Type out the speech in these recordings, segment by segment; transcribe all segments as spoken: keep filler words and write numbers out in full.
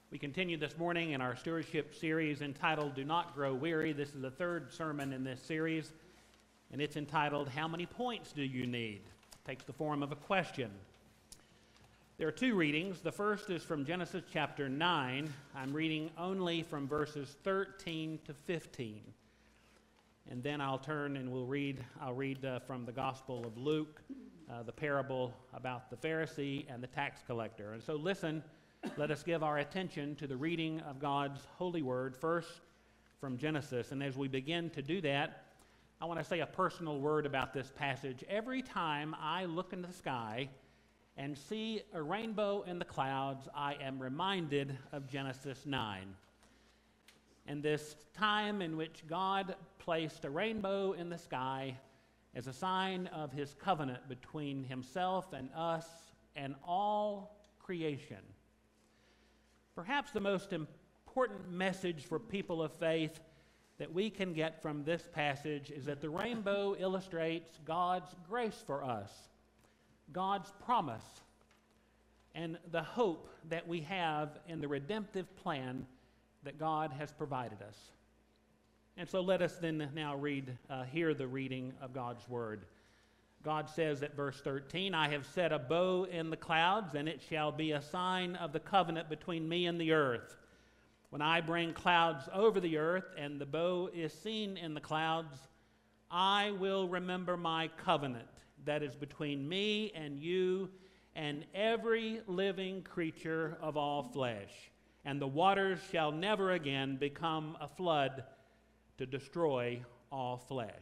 We continue this morning in our stewardship series entitled Do Not Grow Weary. This is the third sermon in this series, and it's entitled How Many Points Do You Need? It takes the form of a question. There are two readings. The first is from Genesis chapter nine. I'm reading only from verses thirteen to fifteen. And then I'll turn and we'll read, I'll read uh, from the Gospel of Luke, uh, the parable about the Pharisee and the tax collector. And so listen, let us give our attention to the reading of God's holy word, first from Genesis. And as we begin to do that, I want to say a personal word about this passage. Every time I look into the sky and see a rainbow in the clouds, I am reminded of Genesis nine. And this time in which God placed a rainbow in the sky as a sign of his covenant between himself and us and all creation. Perhaps the most important message for people of faith that we can get from this passage is that the rainbow illustrates God's grace for us, God's promise, and the hope that we have in the redemptive plan that God has provided us. And so let us then now read, uh, hear the reading of God's word. God says at verse thirteen, I have set a bow in the clouds, and it shall be a sign of the covenant between me and the earth. When I bring clouds over the earth, and the bow is seen in the clouds, I will remember my covenant that is between me and you and every living creature of all flesh. And the waters shall never again become a flood to destroy all flesh.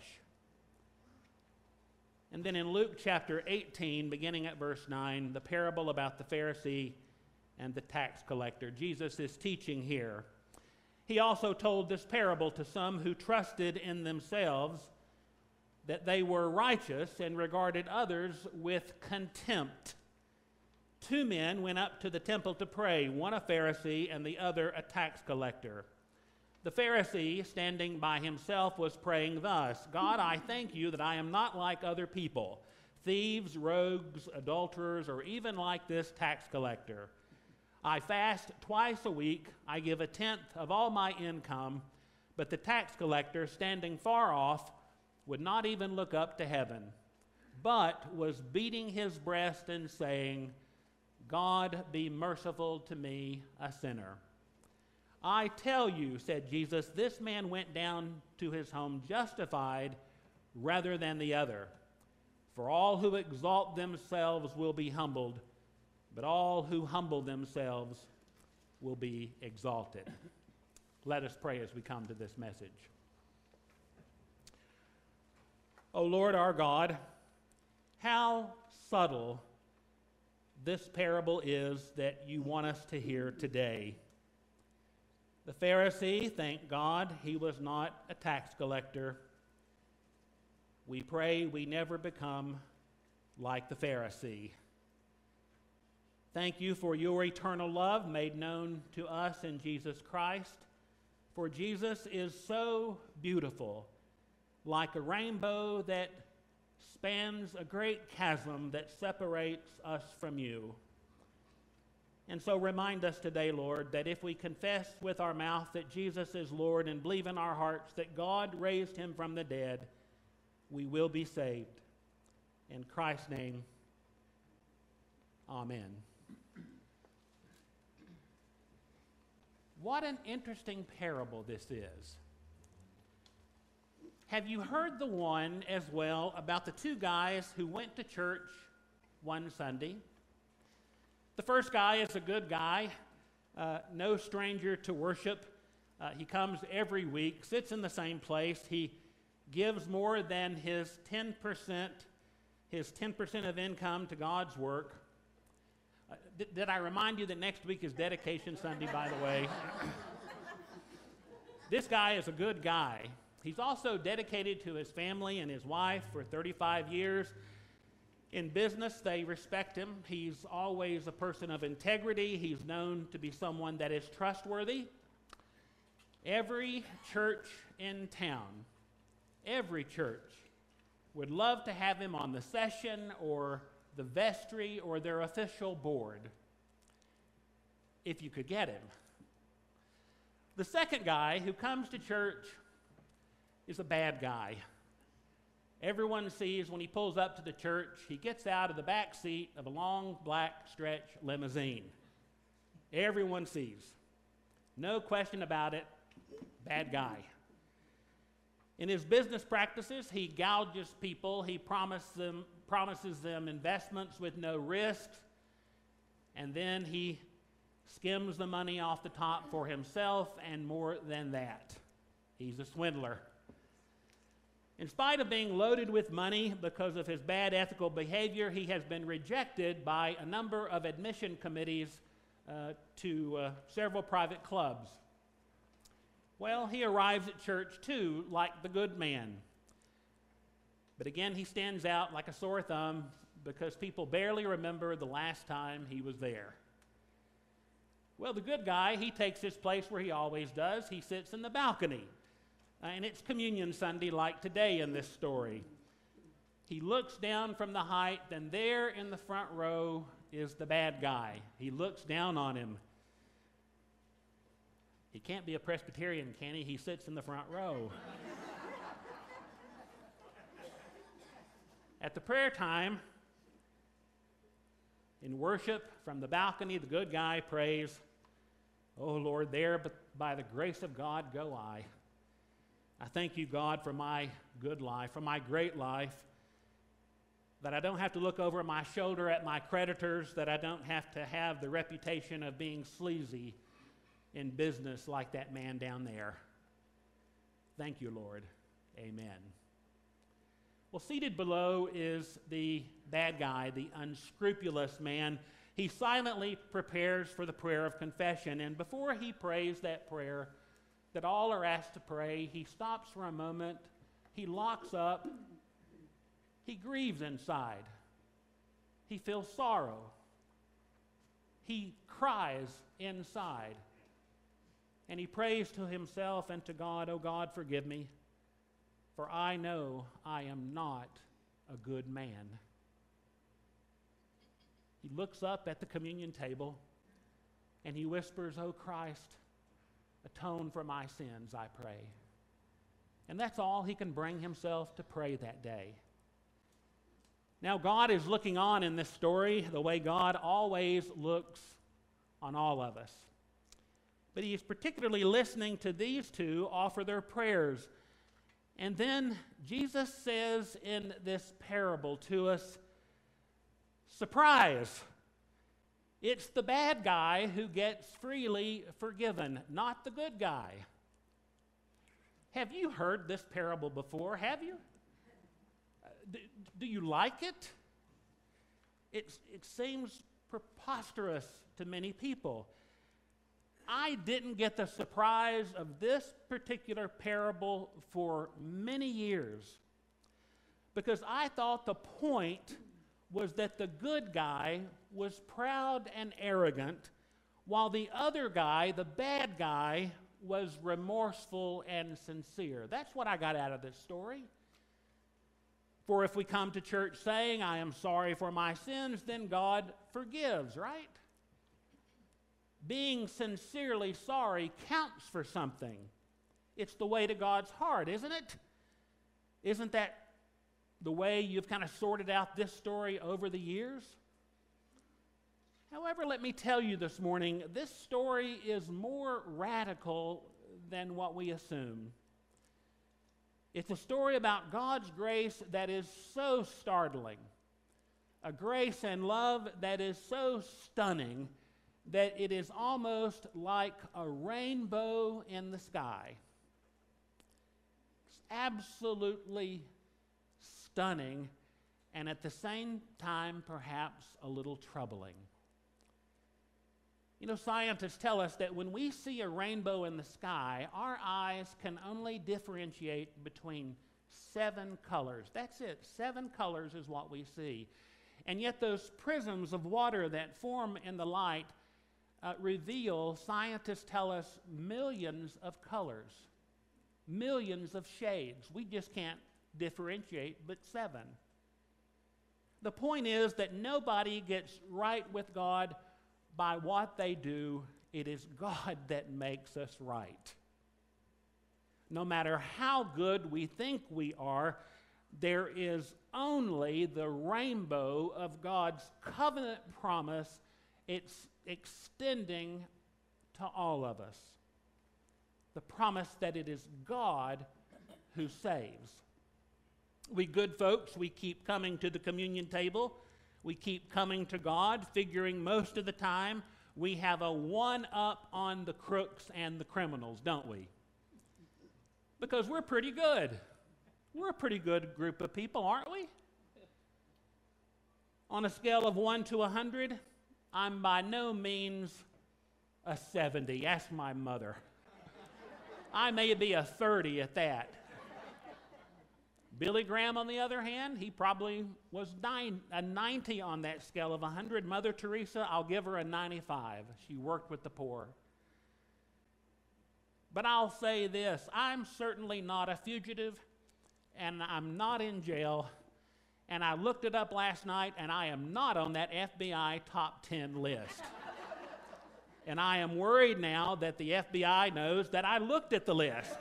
And then in Luke chapter eighteen, beginning at verse nine, the parable about the Pharisee and the tax collector. Jesus is teaching here. He also told this parable to some who trusted in themselves that they were righteous and regarded others with contempt. Two men went up to the temple to pray, one a Pharisee and the other a tax collector. The Pharisee, standing by himself, was praying thus, God, I thank you that I am not like other people, thieves, rogues, adulterers, or even like this tax collector. I fast twice a week, I give a tenth of all my income, but the tax collector, standing far off, would not even look up to heaven, but was beating his breast and saying, God, be merciful to me, a sinner. I tell you, said Jesus, this man went down to his home justified rather than the other. For all who exalt themselves will be humbled, but all who humble themselves will be exalted. Let us pray as we come to this message. O Lord our God, how subtle this parable is that you want us to hear today. The Pharisee, thank God, he was not a tax collector. We pray we never become like the Pharisee. Thank you for your eternal love made known to us in Jesus Christ. For Jesus is so beautiful, like a rainbow that spans a great chasm that separates us from you. And so remind us today, Lord, that if we confess with our mouth that Jesus is Lord and believe in our hearts that God raised him from the dead, we will be saved. In Christ's name, amen. What an interesting parable this is. Have you heard the one as well about the two guys who went to church one Sunday? The first guy is a good guy, uh, no stranger to worship. Uh, he comes every week, sits in the same place. He gives more than his ten percent, his ten percent of income to God's work. Uh, th- did I remind you that next week is Dedication Sunday, by the way? This guy is a good guy. He's also dedicated to his family and his wife for thirty-five years. In business, they respect him. He's always a person of integrity. He's known to be someone that is trustworthy. Every church in town, every church would love to have him on the session or the vestry or their official board, if you could get him. The second guy who comes to church is a bad guy. Everyone sees when he pulls up to the church, he gets out of the back seat of a long black stretch limousine. Everyone sees. No question about it, bad guy. In his business practices, he gouges people. He promises them, promises them investments with no risks, and then he skims the money off the top for himself, and more than that. He's a swindler. In spite of being loaded with money because of his bad ethical behavior, he has been rejected by a number of admission committees uh, to uh, several private clubs. Well, he arrives at church too, like the good man. But again, he stands out like a sore thumb because people barely remember the last time he was there. Well, the good guy, he takes his place where he always does. He sits in the balcony. Uh, and it's Communion Sunday like today in this story. He looks down from the height, and there in the front row is the bad guy. He looks down on him. He can't be a Presbyterian, can he? He sits in the front row. At the prayer time, in worship from the balcony, the good guy prays, "Oh Lord, there but by the grace of God go I. I thank you, God, for my good life, for my great life, that I don't have to look over my shoulder at my creditors, that I don't have to have the reputation of being sleazy in business like that man down there. Thank you, Lord. Amen." Well, seated below is the bad guy, the unscrupulous man. He silently prepares for the prayer of confession, and before he prays that prayer that all are asked to pray, he stops for a moment, he locks up, he grieves inside, he feels sorrow, he cries inside, and he prays to himself and to God, "Oh God, forgive me, for I know I am not a good man." He looks up at the communion table and he whispers, "Oh Christ, atone for my sins, I pray." And that's all he can bring himself to pray that day. Now, God is looking on in this story the way God always looks on all of us. But he is particularly listening to these two offer their prayers. And then Jesus says in this parable to us, surprise! It's the bad guy who gets freely forgiven, not the good guy. Have you heard this parable before? Have you? Uh, do, do you like it? It's, it seems preposterous to many people. I didn't get the surprise of this particular parable for many years because I thought the point was that the good guy was proud and arrogant while the other guy, the bad guy, was remorseful and sincere. That's what I got out of this story. For if we come to church saying, "I am sorry for my sins," then God forgives, right? Being sincerely sorry counts for something. It's the way to God's heart, isn't it? Isn't that the way you've kind of sorted out this story over the years? However, let me tell you this morning, this story is more radical than what we assume. It's a story about God's grace that is so startling, a grace and love that is so stunning that it is almost like a rainbow in the sky. It's absolutely stunning, and at the same time, perhaps a little troubling. You know, scientists tell us that when we see a rainbow in the sky, our eyes can only differentiate between seven colors. That's it. Seven colors is what we see. And yet those prisms of water that form in the light Uh, reveal, scientists tell us, millions of colors, millions of shades. We just can't differentiate but seven. The point is that nobody gets right with God by what they do It is God that makes us right. No matter how good we think we are, there is only the rainbow of God's covenant promise. It's extending to all of us. The promise that it is God who saves. We good folks, we keep coming to the communion table. We keep coming to God, figuring most of the time we have a one-up on the crooks and the criminals, don't we? Because we're pretty good. We're a pretty good group of people, aren't we? On a scale of one to one hundred, I'm by no means a seventy. Ask my mother. I may be a thirty at that. Billy Graham, on the other hand, he probably was nine, a ninety on that scale of one hundred. Mother Teresa, I'll give her a ninety-five. She worked with the poor. But I'll say this, I'm certainly not a fugitive, and I'm not in jail, and I looked it up last night, and I am not on that F B I top ten list. And I am worried now that the F B I knows that I looked at the list.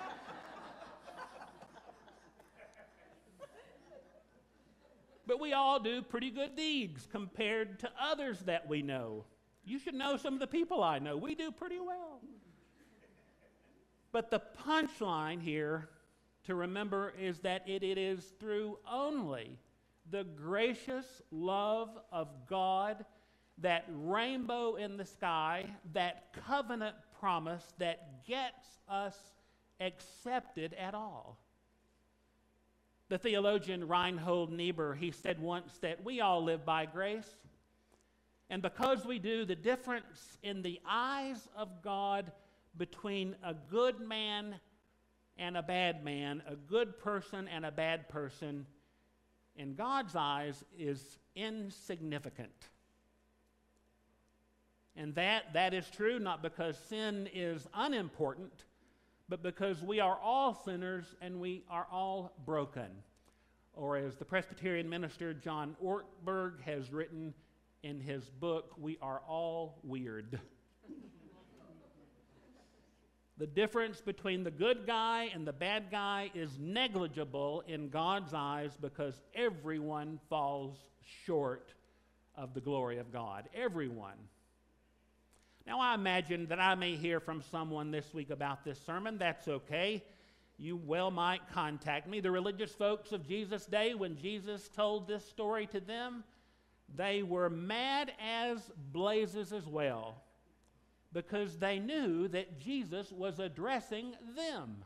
But we all do pretty good deeds compared to others that we know. You should know some of the people I know. We do pretty well. But the punchline here to remember is that it, it is through only the gracious love of God, that rainbow in the sky, that covenant promise that gets us accepted at all. The theologian Reinhold Niebuhr, he said once that we all live by grace, and because we do, the difference in the eyes of God between a good man and a bad man, a good person and a bad person, in God's eyes is insignificant. And that, that is true not because sin is unimportant, but because we are all sinners and we are all broken. Or as the Presbyterian minister John Ortberg has written in his book, we are all weird. The difference between the good guy and the bad guy is negligible in God's eyes because everyone falls short of the glory of God. Everyone. Now, I imagine that I may hear from someone this week about this sermon. That's okay. You well might contact me. The religious folks of Jesus' day, when Jesus told this story to them, they were mad as blazes as well, because they knew that Jesus was addressing them.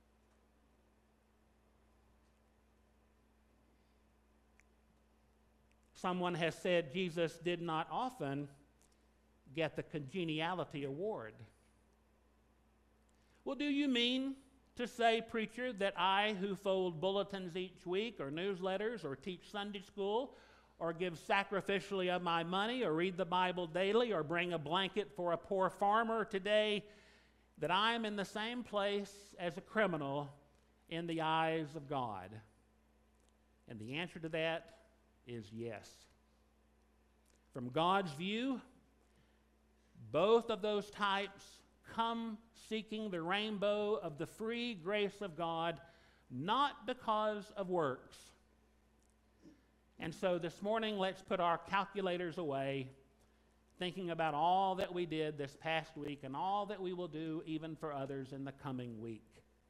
Someone has said Jesus did not often get the Congeniality Award. Well, do you mean to say, preacher, that I, who fold bulletins each week, or newsletters, or teach Sunday school, or give sacrificially of my money, or read the Bible daily, or bring a blanket for a poor farmer today, that I am in the same place as a criminal in the eyes of God? And the answer to that is yes. From God's view, both of those types come seeking the rainbow of the free grace of God, not because of works. And so this morning, let's put our calculators away, thinking about all that we did this past week and all that we will do even for others in the coming week.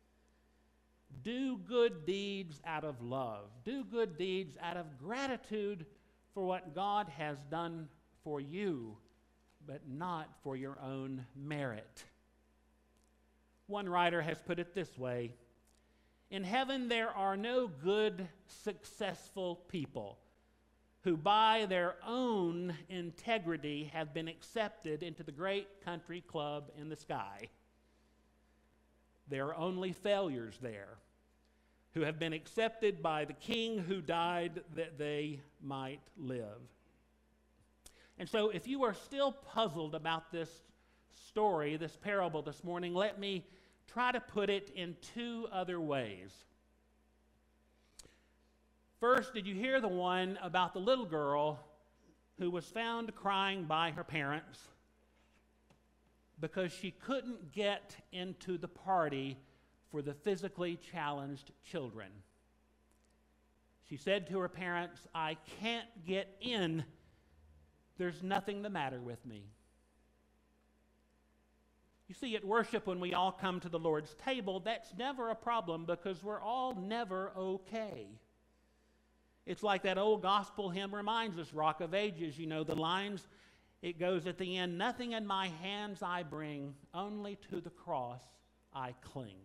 Do good deeds out of love. Do good deeds out of gratitude for what God has done for you, but not for your own merit. One writer has put it this way: in heaven there are no good, successful people who by their own integrity have been accepted into the great country club in the sky. There are only failures there who have been accepted by the King who died that they might live. And so if you are still puzzled about this story, this parable this morning, let me try to put it in two other ways. First, did you hear the one about the little girl who was found crying by her parents? because she couldn't get into the party for the physically challenged children. She said to her parents, "I can't get in. There's nothing the matter with me." You see, at worship, when we all come to the Lord's table, that's never a problem because we're all never okay. It's like that old gospel hymn reminds us, Rock of Ages, you know, the lines, it goes at the end, "Nothing in my hands I bring, only to the cross I cling."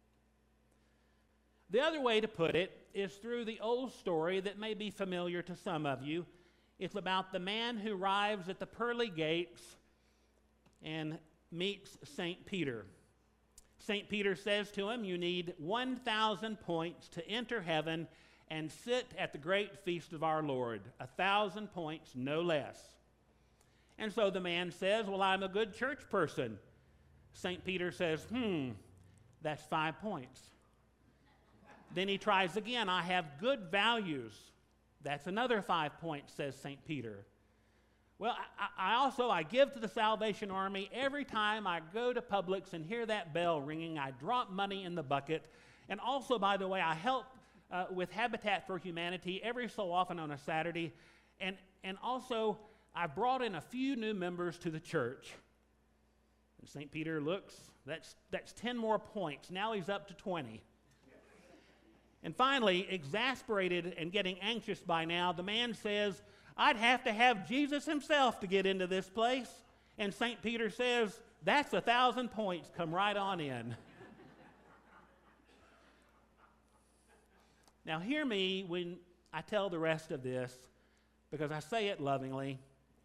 The other way to put it is through the old story that may be familiar to some of you. It's about the man who arrives at the pearly gates and meets Saint Peter. Saint Peter says to him, "You need one thousand points to enter heaven and sit at the great feast of our Lord. A thousand points, no less." And so the man says, "Well, I'm a good church person." Saint Peter says, hmm, that's five points. Then he tries again. "I have good values." That's another five points, says Saint Peter. "Well, I, I also, I give to the Salvation Army. Every time I go to Publix and hear that bell ringing, I drop money in the bucket. And also, by the way, I help uh, with Habitat for Humanity every so often on a Saturday. And, and also, I brought in a few new members to the church." And Saint Peter looks, that's, that's ten more points. Now he's up to twenty. And finally, exasperated and getting anxious by now, the man says, "I'd have to have Jesus himself to get into this place." And Saint Peter says, "That's a thousand points. Come right on in." Now hear me when I tell the rest of this, because I say it lovingly.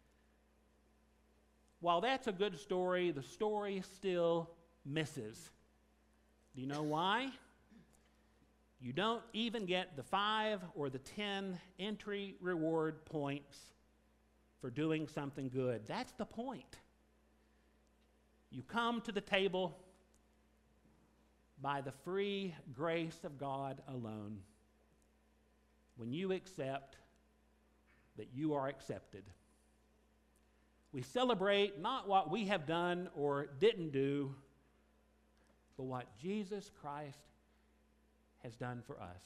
While that's a good story, the story still misses. Do you know why? You don't even get the five or the ten entry reward points for doing something good. That's the point. You come to the table by the free grace of God alone when you accept that you are accepted. We celebrate not what we have done or didn't do, but what Jesus Christ has done for us.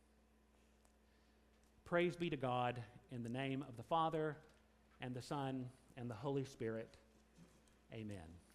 Praise be to God, in the name of the Father, and the Son, and the Holy Spirit. Amen.